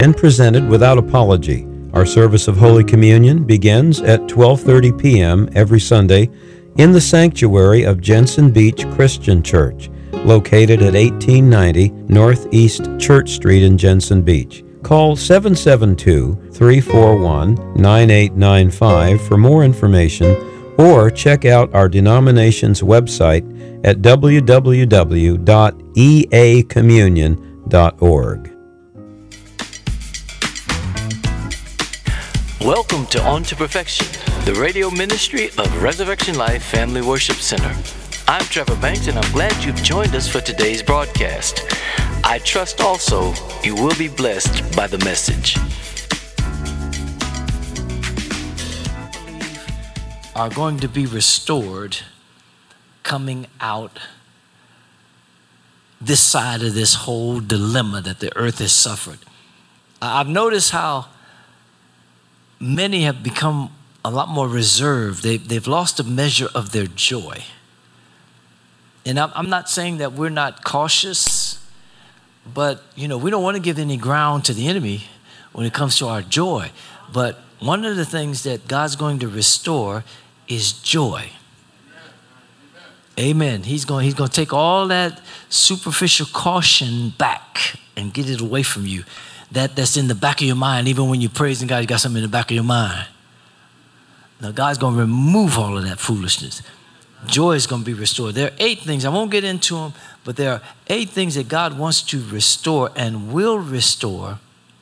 and presented without apology. Our service of Holy Communion begins at 12:30 p.m. every Sunday in the sanctuary of Jensen Beach Christian Church, located at 1890 Northeast Church Street in Jensen Beach. Call 772-341-9895 for more information, or check out our denomination's website at www.eacommunion.org. Welcome to On to Perfection, the radio ministry of Resurrection Life Family Worship Center. I'm Trevor Banks, and I'm glad you've joined us for today's broadcast. I trust also you will be blessed by the message. Are going to be restored coming out this side of this whole dilemma that the earth has suffered. I've noticed how many have become a lot more reserved. They've lost a measure of their joy. And I'm not saying that we're not cautious, but we don't want to give any ground to the enemy when it comes to our joy. But one of the things that God's going to restore is joy. Amen. He's going to take all that superficial caution back and get it away from you. That's in the back of your mind. Even when you're praising God, you got something in the back of your mind. Now, God's going to remove all of that foolishness. Joy is going to be restored. There are 8 things. I won't get into them, but there are 8 things that God wants to restore and will restore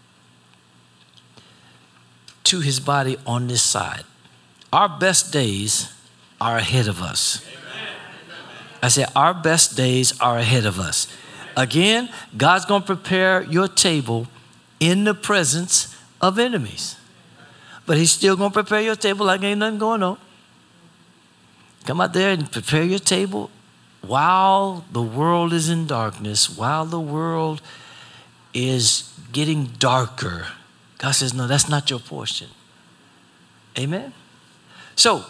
to his body on this side. Our best days are ahead of us. I said, our best days are ahead of us. Again, God's going to prepare your table in the presence of enemies. But he's still going to prepare your table like ain't nothing going on. Come out there and prepare your table while the world is in darkness, while the world is getting darker. God says, no, that's not your portion. Amen? So,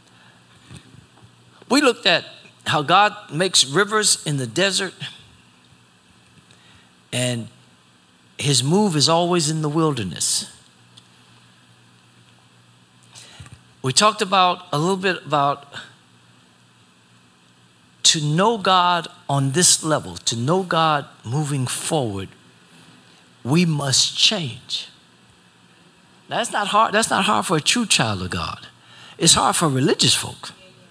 we looked at how God makes rivers in the desert, and his move is always in the wilderness. We talked about a little bit about to know God on this level, to know God moving forward, we must change. Now, that's not hard. That's not hard for a true child of God. It's hard for religious folk.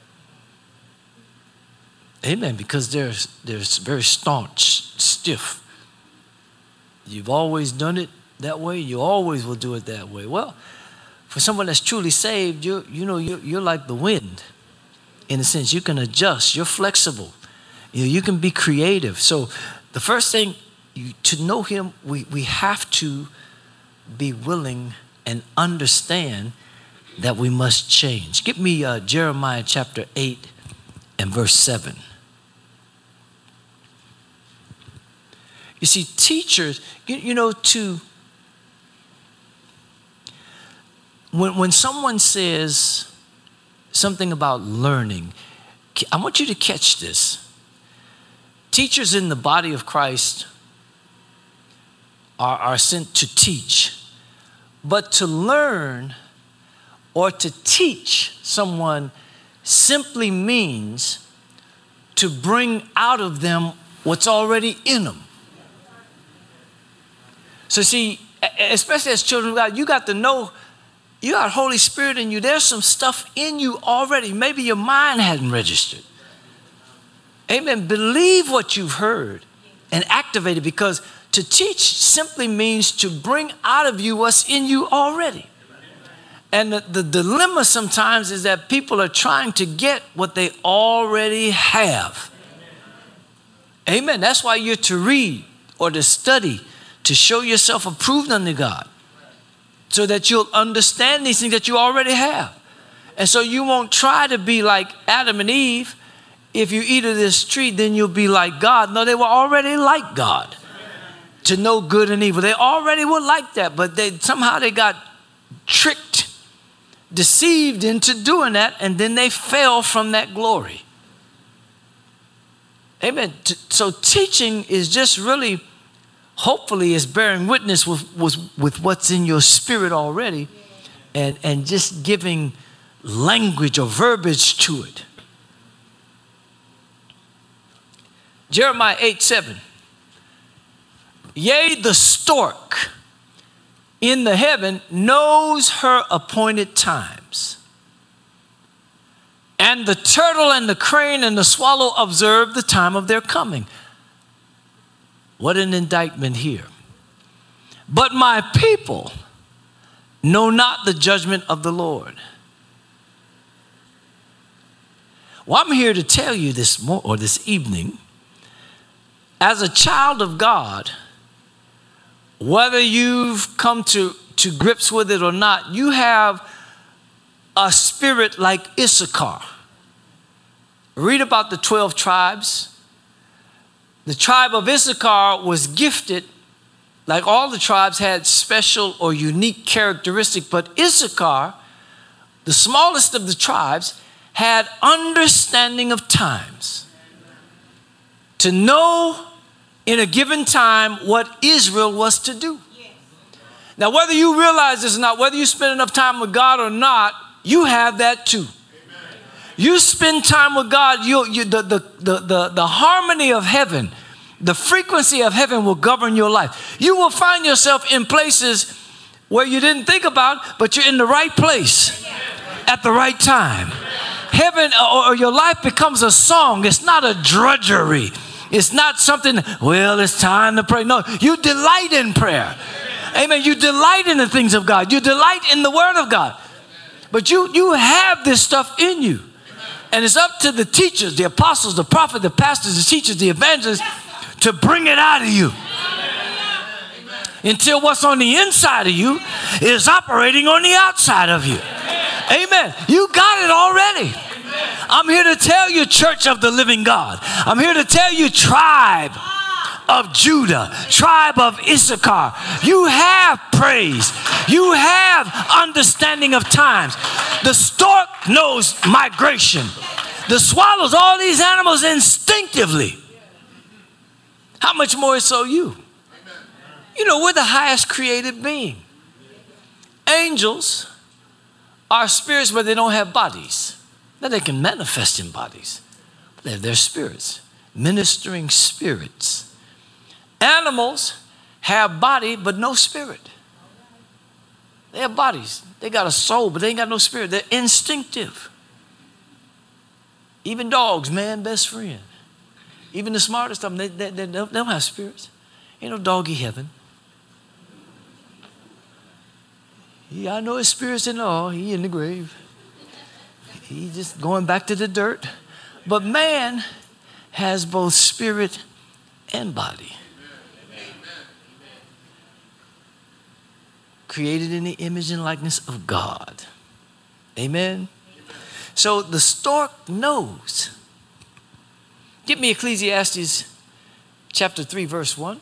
Amen. Because they're very staunch, stiff. You've always done it that way. You always will do it that way. Well, for someone that's truly saved, you're like the wind. In a sense, you can adjust. You're flexible. You can be creative. So the first thing, to know him, we have to be willing and understand that we must change. Give me Jeremiah chapter 8 and verse 7. You see, teachers, when someone says something about learning, I want you to catch this. Teachers in the body of Christ are sent to teach, but to learn or to teach someone simply means to bring out of them what's already in them. So see, especially as children of God, you got to know you got Holy Spirit in you. There's some stuff in you already. Maybe your mind hadn't registered. Amen. Believe what you've heard and activate it, because to teach simply means to bring out of you what's in you already. And the dilemma sometimes is that people are trying to get what they already have. Amen. That's why you're to read or to study, to show yourself approved unto God, so that you'll understand these things that you already have. And so you won't try to be like Adam and Eve. If you eat of this tree, then you'll be like God. No, they were already like God, to know good and evil. They already were like that, but somehow they got tricked, deceived into doing that, and then they fell from that glory. Amen. So teaching is just really hopefully is bearing witness with what's in your spirit already, and just giving language or verbiage to it. Jeremiah 8:7. Yea, the stork in the heaven knows her appointed times, and the turtle and the crane and the swallow observe the time of their coming. What an indictment here. But my people know not the judgment of the Lord. Well, I'm here to tell you this evening, as a child of God, whether you've come to grips with it or not, you have a spirit like Issachar. Read about the 12 tribes. The tribe of Issachar was gifted, like all the tribes had special or unique characteristics, but Issachar, the smallest of the tribes, had understanding of times. To know in a given time what Israel was to do. Now, whether you realize this or not, whether you spend enough time with God or not, you have that too. You spend time with God, the harmony of heaven, the frequency of heaven will govern your life. You will find yourself in places where you didn't think about, but you're in the right place at the right time. Heaven or your life becomes a song. It's not a drudgery. It's not something, well, it's time to pray. No, you delight in prayer. Amen. You delight in the things of God. You delight in the word of God. But you have this stuff in you. And it's up to the teachers, the apostles, the prophets, the pastors, the teachers, the evangelists to bring it out of you. Until what's on the inside of you is operating on the outside of you. Amen. You got it already. I'm here to tell you, Church of the Living God. I'm here to tell you, tribe of Judah, tribe of Issachar. You have praise. You have understanding of times. The stork knows migration. The swallows, all these animals instinctively. How much more so you? You know, we're the highest created being. Angels are spirits, but they don't have bodies. Now they can manifest in bodies. They're spirits, ministering spirits. Animals have body, but no spirit. They have bodies. They got a soul, but they ain't got no spirit. They're instinctive. Even dogs, man, best friend. Even the smartest of them, they don't have spirits. Ain't no doggy heaven. Yeah, I know his spirit's in all. He in the grave. He's just going back to the dirt. But man has both spirit and body. Created in the image and likeness of God. Amen. So the stork knows. Give me Ecclesiastes chapter 3, verse 1.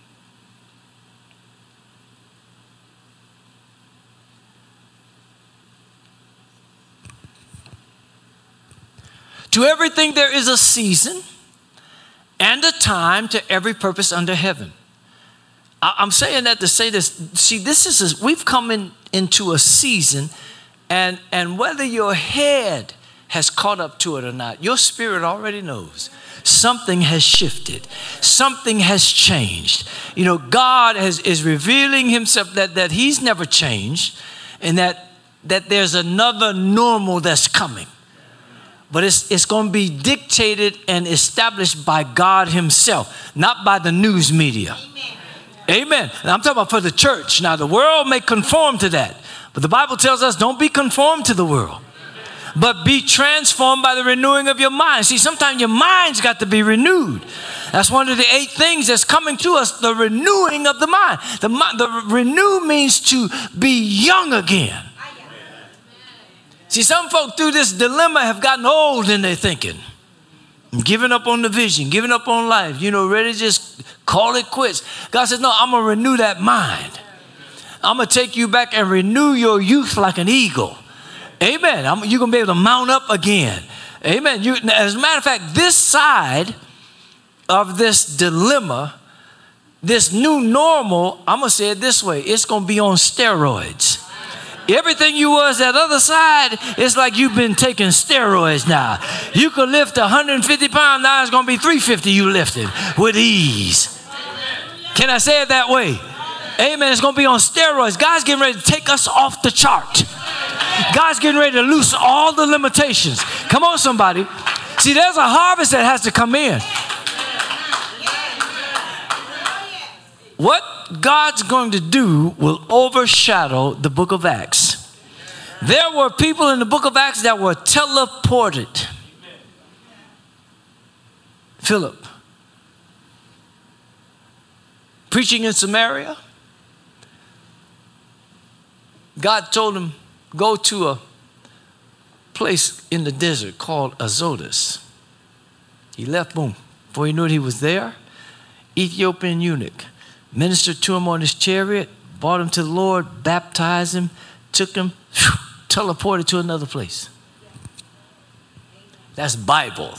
To everything there is a season and a time to every purpose under heaven. I'm saying that to say this. See, we've come into a season, and whether your head has caught up to it or not, your spirit already knows. Something has shifted. Something has changed. You know, God is revealing himself that he's never changed, and that there's another normal that's coming. But it's going to be dictated and established by God himself, not by the news media. Amen. And I'm talking about for the church. Now, the world may conform to that, but the Bible tells us don't be conformed to the world, but be transformed by the renewing of your mind. See, sometimes your mind's got to be renewed. That's one of the 8 things that's coming to us, the renewing of the mind. The renew means to be young again. See, some folk through this dilemma have gotten old in their thinking. Giving up on the vision, giving up on life, ready to just call it quits. God says, no, I'm going to renew that mind. I'm going to take you back and renew your youth like an eagle. Amen. You're going to be able to mount up again. Amen. As a matter of fact, this side of this dilemma, this new normal, I'm going to say it this way, it's going to be on steroids. Everything you was that other side, it's like you've been taking steroids now. You could lift 150 pounds, now it's going to be 350 you lifted with ease. Can I say it that way? Amen. It's going to be on steroids. God's getting ready to take us off the chart. God's getting ready to loose all the limitations. Come on, somebody. See, there's a harvest that has to come in. What God's going to do will overshadow the book of Acts. There were people in the book of Acts that were teleported. Philip, preaching in Samaria. God told him, go to a place in the desert called Azotus. He left, boom. Before he knew it, he was there. Ethiopian eunuch ministered to him on his chariot, brought him to the Lord, baptized him, took him, teleported to another place. That's Bible.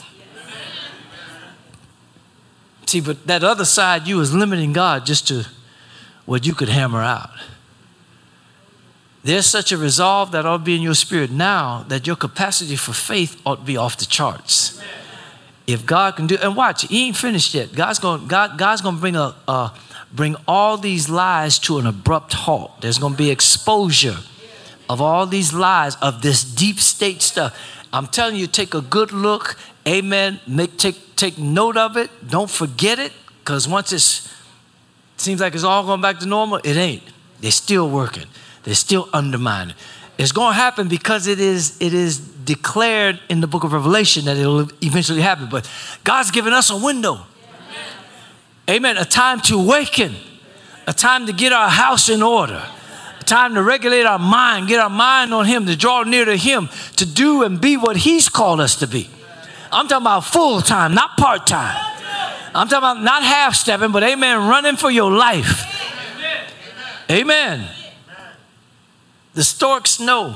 See, but that other side, you was limiting God just to what you could hammer out. There's such a resolve that ought to be in your spirit now that your capacity for faith ought to be off the charts. If God can do, and watch, he ain't finished yet. God's going to bring all these lies to an abrupt halt. There's going to be exposure of all these lies of this deep state stuff. I'm telling you, take a good look. Amen. Take note of it. Don't forget it, because once it seems like it's all going back to normal, it ain't. They're still working. They're still undermining. It's going to happen because it is declared in the book of Revelation that it will eventually happen. But God's given us a window. Amen. A time to awaken. A time to get our house in order. A time to regulate our mind, get our mind on him, to draw near to him, to do and be what he's called us to be. I'm talking about full time, not part time. I'm talking about not half stepping, but amen, running for your life. Amen. The storks know.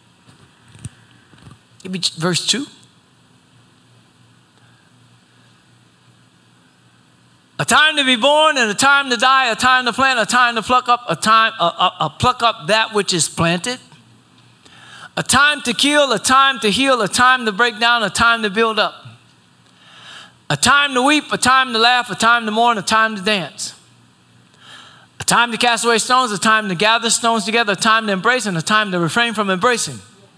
Give me verse 2. A time to be born and a time to die, a time to plant, a time to pluck up, pluck up that which is planted. A time to kill, a time to heal, a time to break down, a time to build up. A time to weep, a time to laugh, a time to mourn, a time to dance. A time to cast away stones, a time to gather stones together, a time to embrace, and a time to refrain from embracing.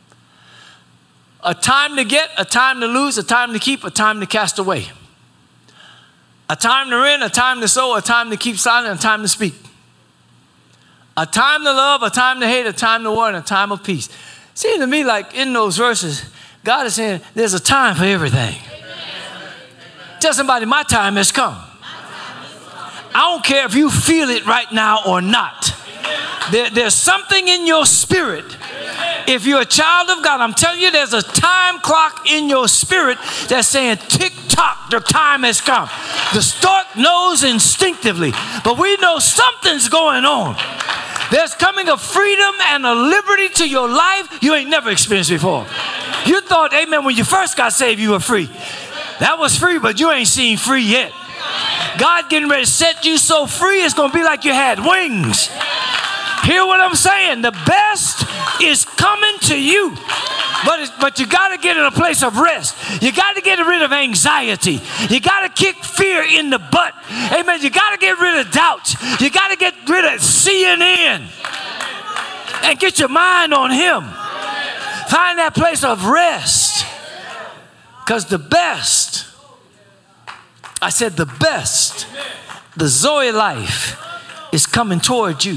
A time to get, a time to lose, a time to keep, a time to cast away. A time to rent, a time to sow, a time to keep silent, a time to speak. A time to love, a time to hate, a time to war, and a time of peace. Seems to me like in those verses, God is saying there's a time for everything. Tell somebody, my time has come. I don't care if you feel it right now or not. There's something in your spirit. If you're a child of God, I'm telling you, there's a time clock in your spirit that's saying, tick tock, the time has come. The stork knows instinctively, but we know something's going on. There's coming a freedom and a liberty to your life you ain't never experienced before. You thought, amen, when you first got saved, you were free. That was free, but you ain't seen free yet. God getting ready to set you so free, it's going to be like you had wings. Hear what I'm saying? The best is coming to you. But you got to get in a place of rest. You got to get rid of anxiety. You got to kick fear in the butt. Amen. You got to get rid of doubts. You got to get rid of CNN and get your mind on him. Find that place of rest. Because the best, I said the best, the Zoe life is coming toward you.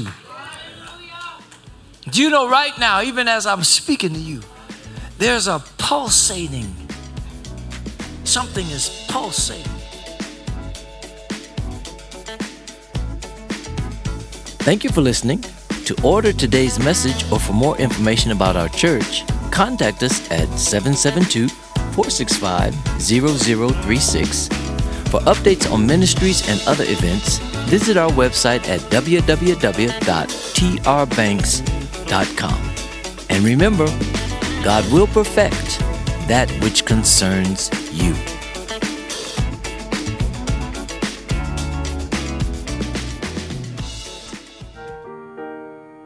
Do you know right now, even as I'm speaking to you, there's a pulsating, something is pulsating. Thank you for listening. To order today's message or for more information about our church, contact us at 772-465-0036. For updates on ministries and other events, visit our website at www.trbanks.com. And remember, God will perfect that which concerns you.